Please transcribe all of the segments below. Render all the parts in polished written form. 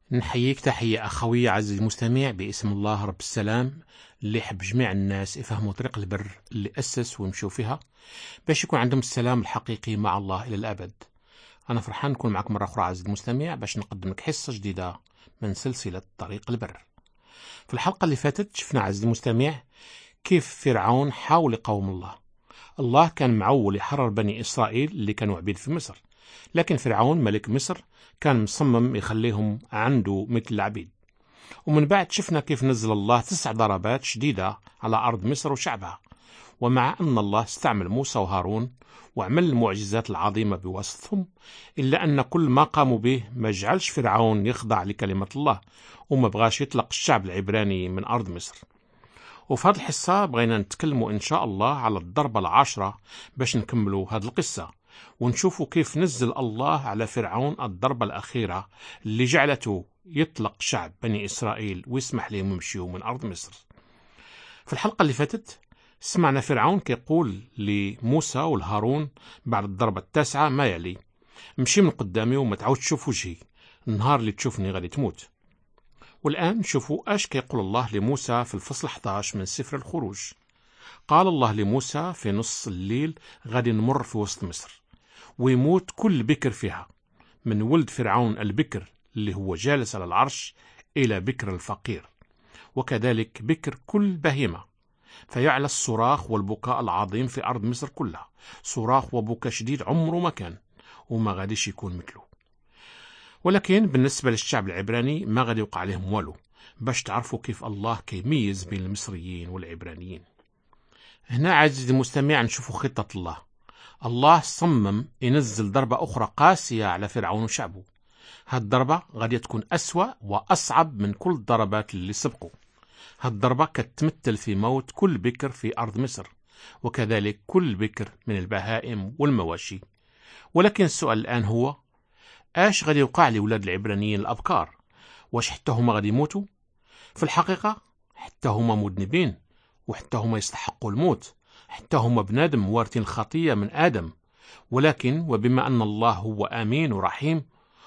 نحييك تحية أخوية عزيزي المستمع باسم الله رب السلام اللي يحب جميع الناس يفهموا طريق البر اللي أسس ويمشوا فيها باش يكون عندهم السلام الحقيقي مع الله إلى الأبد. أنا فرحان نكون معك مرة أخرى عزيزي المستمع باش نقدم لك حصة جديدة من سلسلة طريق البر. في الحلقة اللي فاتت شفنا عزيزي المستمع كيف فرعون حاول يقاوم الله كان معول يحرر بني إسرائيل اللي كانوا عبيد في مصر، لكن فرعون ملك مصر كان مصمم يخليهم عنده مثل العبيد. ومن بعد شفنا كيف نزل الله 9 ضربات شديدة على أرض مصر وشعبها، ومع أن الله استعمل موسى وهارون وعمل المعجزات العظيمة بواسطهم، إلا أن كل ما قاموا به ما جعلش فرعون يخضع لكلمة الله وما بغاش يطلق الشعب العبراني من أرض مصر. وفي هذه الحصة بغينا نتكلموا إن شاء الله على الضربة العاشرة باش نكملوا هذه القصة ونشوفوا كيف نزل الله على فرعون الضربة الأخيرة اللي جعلته يطلق شعب بني إسرائيل ويسمح لهم يمشيوا من أرض مصر. في الحلقة اللي فاتت سمعنا فرعون كيقول لموسى والهارون بعد الضربة 9 ما يلي: مشي من قدامي وما تعود تشوف وجهي، النهار اللي تشوفني غادي تموت. والآن نشوفوا اش كيقول الله لموسى في الفصل 11 من سفر الخروج. قال الله لموسى: في نص الليل غادي نمر في وسط مصر ويموت كل بكر فيها، من ولد فرعون البكر اللي هو جالس على العرش إلى بكر الفقير، وكذلك بكر كل بهيمة، فيعلى الصراخ والبكاء العظيم في أرض مصر كلها، صراخ وبكاء شديد عمره ما كان وما غاديش يكون مثله. ولكن بالنسبة للشعب العبراني ما غادي يوقع عليهم والو، باش تعرفوا كيف الله كيميز بين المصريين والعبرانيين. هنا عزيزي المستمع نشوفوا خطة الله صمم ينزل ضربة أخرى قاسية على فرعون وشعبه. هاد الضربة غادي تكون أسوأ وأصعب من كل الضربات اللي سبقوا. هاد الضربة كتمثل في موت كل بكر في أرض مصر، وكذلك كل بكر من البهائم والمواشي. ولكن السؤال الآن هو: اش غادي يوقع لولاد العبرانيين الأبكار؟ واش حتى هما غادي يموتوا؟ في الحقيقة حتى هما مذنبين، وحتى هما يستحقوا الموت، حتى هما بنادم وارثين الخطية من آدم. ولكن وبما أن الله هو أمين ورحيم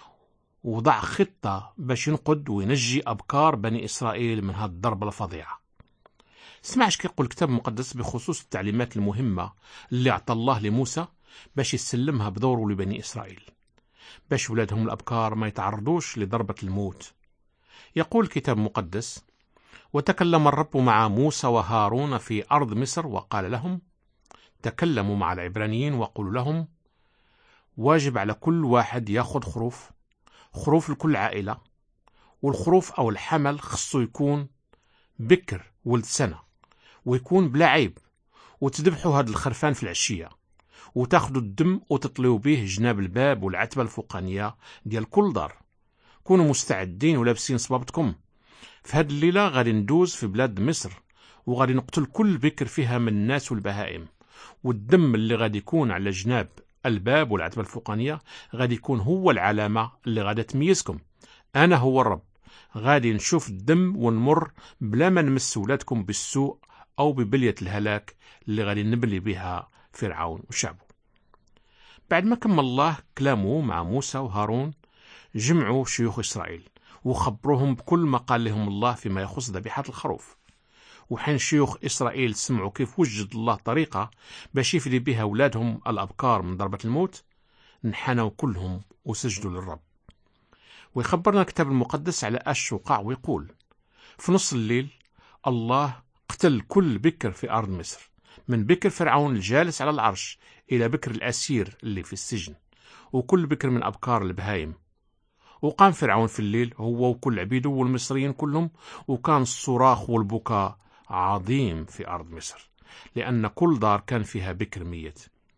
وضع خطة باش ينقذ وينجي أبكار بني إسرائيل من هذه الضربة الفظيعة. اسمع اش كيقول الكتاب المقدس بخصوص التعليمات المهمة اللي أعطى الله لموسى باش يسلمها بدوره لبني إسرائيل، باش ولادهم الأبكار ما يتعرضوش لضربة الموت. يقول الكتاب المقدس: وتكلم الرب مع موسى وهارون في أرض مصر وقال لهم: تكلموا مع العبرانيين وقولوا لهم: واجب على كل واحد ياخذ خروف لكل عائلة، والخروف أو الحمل خصو يكون بكر ولد سنة ويكون بلا عيب، وتذبحوا هذا الخرفان في العشية وتاخذوا الدم وتطليوا به جناب الباب والعتبة الفوقانية ديال كل دار. كونوا مستعدين ولابسين صبابتكم، في هذه الليلة غادي ندوز في بلاد مصر وغادي نقتل كل بكر فيها من الناس والبهائم، والدم اللي غادي يكون على جناب الباب والعتبة الفوقانية غادي يكون هو العلامة اللي غادي تميزكم. أنا هو الرب، غادي نشوف الدم ونمر بلا ما نمس ولادكم بالسوء أو ببلية الهلاك اللي غادي نبلي بها فرعون وشعبه. بعد ما كمل الله كلامه مع موسى وهارون، جمعوا شيوخ إسرائيل وخبروهم بكل ما قال لهم الله فيما يخص ذبيحة الخروف. وحين شيوخ إسرائيل سمعوا كيف وجد الله طريقة باش يفدي بها أولادهم الأبكار من ضربة الموت، انحنوا كلهم وسجدوا للرب. ويخبرنا الكتاب المقدس على أش وقع ويقول: في نص الليل الله قتل كل بكر في أرض مصر، من بكر فرعون الجالس على العرش إلى بكر الأسير اللي في السجن، وكل بكر من أبكار البهايم. وقام فرعون في الليل هو وكل عبيده والمصريين كلهم، وكان الصراخ والبكاء عظيم في أرض مصر، لأن كل دار كان فيها بكر ميت.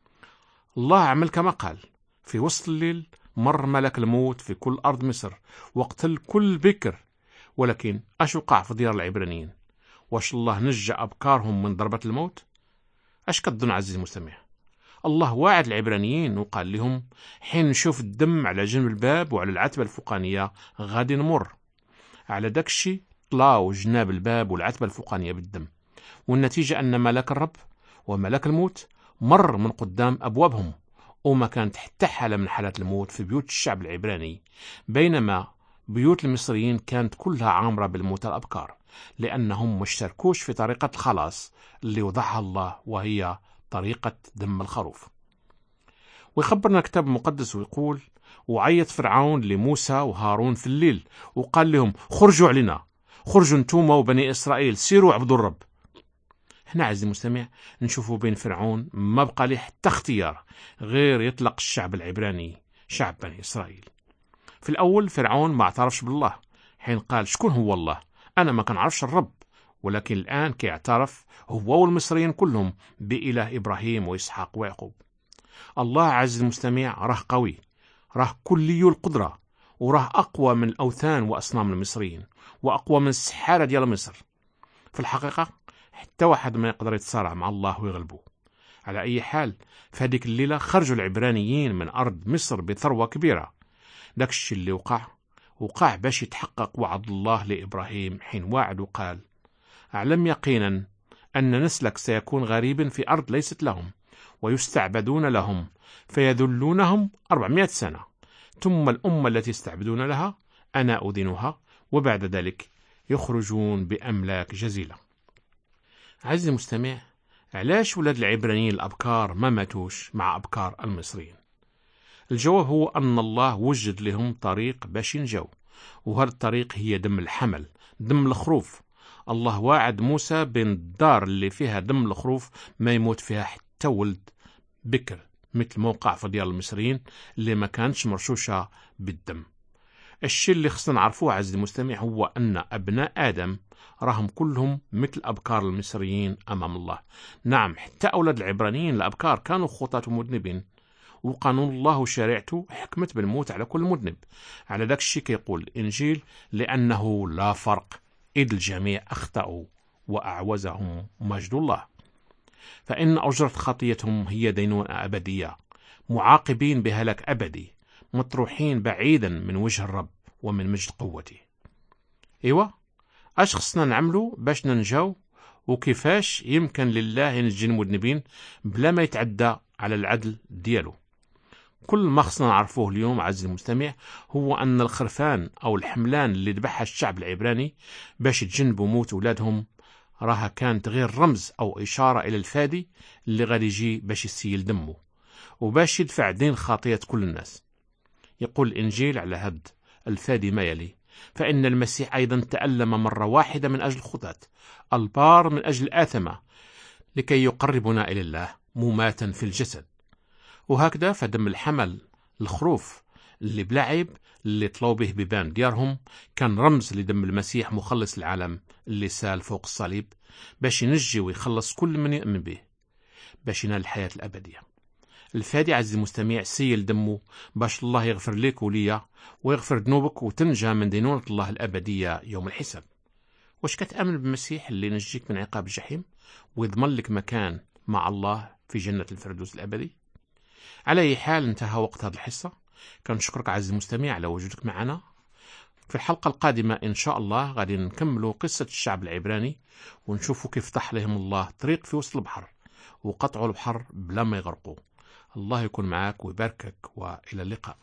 الله عمل كما قال، في وسط الليل مر ملك الموت في كل أرض مصر وقتل كل بكر. ولكن أش وقع في ديار العبرانيين؟ واش الله نجى أبكارهم من ضربة الموت؟ أش كتظن عزيزي المستمع؟ الله واعد العبرانيين وقال لهم: حين نشوف الدم على جنب الباب وعلى العتبة الفوقانية غادي نمر. على داكشي طلاو جناب الباب والعتبة الفوقانية بالدم، والنتيجة أن ملاك الرب وملاك الموت مر من قدام أبوابهم، وما كانت حتى حالة من حالات الموت في بيوت الشعب العبراني، بينما بيوت المصريين كانت كلها عامرة بالموتى الأبكار، لأنهم مشتركوش في طريقة الخلاص اللي وضعها الله، وهي طريقة دم الخروف. ويخبرنا الكتاب المقدس ويقول: وعيط فرعون لموسى وهارون في الليل وقال لهم: خرجوا علينا، خرجوا انتم وبني إسرائيل، سيروا اعبدوا الرب. هنا عزيزي المستمع نشوفوا بين فرعون ما بقى له حتى اختيار غير يطلق الشعب العبراني، شعب بني إسرائيل. في الأول فرعون ما اعترفش بالله، حين قال: شكون هو الله؟ أنا ما كنعرفش الرب. ولكن الآن كيعترف هو والمصريين كلهم بإله إبراهيم وإسحاق ويعقوب. الله عز المستمع راه قوي، راه كلي القدرة، وراه أقوى من الأوثان وأصنام المصريين، وأقوى من السحارة ديال مصر. في الحقيقة حتى واحد ما يقدر يتصارع مع الله ويغلبه. على أي حال، في هذيك الليلة خرجوا العبرانيين من أرض مصر بثروة كبيرة. داك الشيء اللي وقع باش يتحقق وعد الله لإبراهيم، حين واعد وقال: أعلم يقينا أن نسلك سيكون غريبا في أرض ليست لهم، ويستعبدون لهم فيذلونهم 400 سنة، ثم الأمة التي يستعبدون لها أنا أذنها، وبعد ذلك يخرجون بأملاك جزيلة. عزيزي المستمع، علاش ولاد العبرانيين الأبكار ما ماتوش مع أبكار المصريين؟ الجواب هو أن الله وجد لهم طريق باش ينجو، وهذا الطريق هي دم الحمل، دم الخروف. الله واعد موسى بين الدار اللي فيها دم الخروف ما يموت فيها حتى ولد بكر، مثل موقع في ديال المصريين اللي ما كانتش مرشوشة بالدم. الشيء اللي خصنا نعرفوه عزيزي المستمع هو أن أبناء آدم راهم كلهم مثل أبكار المصريين أمام الله. نعم، حتى أولاد العبرانيين الأبكار كانوا خطاة ومذنبين، وقانون الله وشريعته حكمت بالموت على كل مذنب. على ذاك الشيء كيقول الإنجيل: لأنه لا فرق إذ الجميع أخطأوا وأعوزهم مجد الله. فإن أجرة خطيتهم هي دينونة أبدية، معاقبين بهلاك أبدي، مطروحين بعيدا من وجه الرب ومن مجد قوته. إيوه، أش خصنا نعملو باش ننجو؟ وكيفاش يمكن لله ينجي المذنبين بلا ما يتعدى على العدل ديالو؟ كل ما خصنا نعرفوه اليوم عزيزي المستمع هو أن الخرفان أو الحملان اللي ذبحها الشعب العبراني باش يتجنبوا موت أولادهم راها كانت غير رمز أو إشارة إلى الفادي اللي غادي يجي باش يسيل دمه وباش يدفع دين خطية كل الناس. يقول الإنجيل على هد الفادي ما يلي: فإن المسيح أيضا تألم مرة واحدة من أجل الخطاة، البار من أجل الآثمة، لكي يقربنا إلى الله، مماتا في الجسد. وهكذا فدم الحمل الخروف اللي بلا عيب اللي طلعوا به بيبان ديارهم كان رمز لدم المسيح مخلص العالم اللي سال فوق الصليب باش ينجي ويخلص كل من يؤمن به باش ينال الحياة الأبدية. الفادي عزيزي المستمع سيل دمه باش الله يغفر لك وليا ويغفر ذنوبك وتنجى من دينونة الله الأبدية يوم الحساب. واش كتأمن بالمسيح اللي ينجيك من عقاب الجحيم ويضمن لك مكان مع الله في جنة الفردوس الأبدي؟ على أي حال، انتهى وقت هذه الحصة. كنشكرك عزيزي المستمع على وجودك معنا. في الحلقة القادمة إن شاء الله غادي نكملوا قصة الشعب العبراني ونشوفوا كيف فتح لهم الله طريق في وسط البحر وقطعوا البحر بلا ما يغرقوا. الله يكون معك ويباركك، وإلى اللقاء.